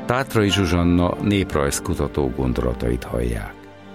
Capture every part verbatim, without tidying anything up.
Tátrai Zsuzsanna néprajzkutató gondolatait hallják.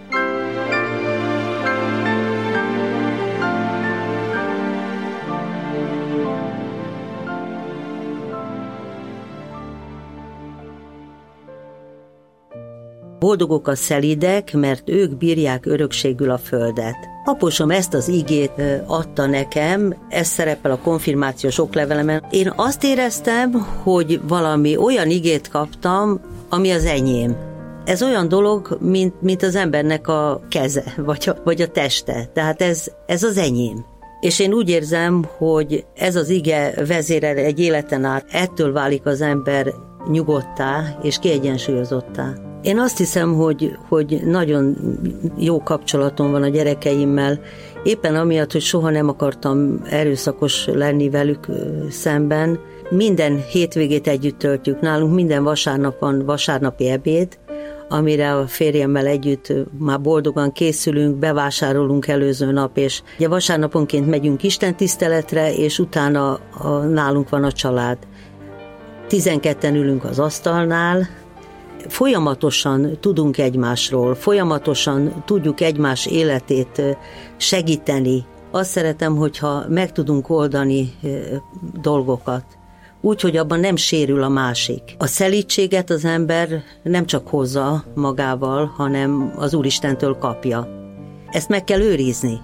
Boldogok a szelídek, mert ők bírják örökségül a földet. Apusom ezt az igét adta nekem, ez szerepel a konfirmációs oklevelemen. Én azt éreztem, hogy valami olyan igét kaptam, ami az enyém. Ez olyan dolog, mint, mint az embernek a keze, vagy a, vagy a teste. Tehát ez, ez az enyém. És én úgy érzem, hogy ez az ige vezérel egy életen át. Ettől válik az ember nyugodttá és kiegyensúlyozottá. Én azt hiszem, hogy, hogy nagyon jó kapcsolatom van a gyerekeimmel, éppen amiatt, hogy soha nem akartam erőszakos lenni velük szemben. Minden hétvégét együtt töltjük nálunk, minden vasárnap van vasárnapi ebéd, amire a férjemmel együtt már boldogan készülünk, bevásárolunk előző nap, és ugye vasárnaponként megyünk istentiszteletre, és utána a, nálunk van a család. Tizenketten ülünk az asztalnál, folyamatosan tudunk egymásról, folyamatosan tudjuk egymás életét segíteni. Azt szeretem, hogyha meg tudunk oldani dolgokat, úgy, hogy abban nem sérül a másik. A szelídséget az ember nem csak hozza magával, hanem az Úristentől kapja. Ezt meg kell őrizni.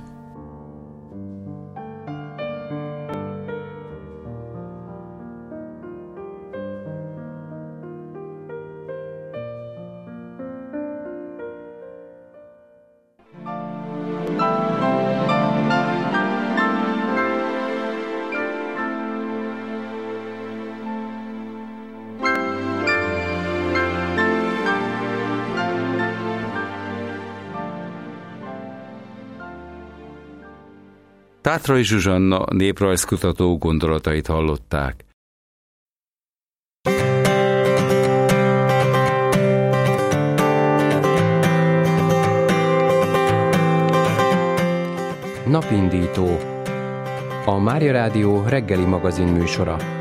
Tátrai Zsuzsanna néprajzkutató gondolatait hallották. Napindító. A Mária Rádió reggeli magazin műsora.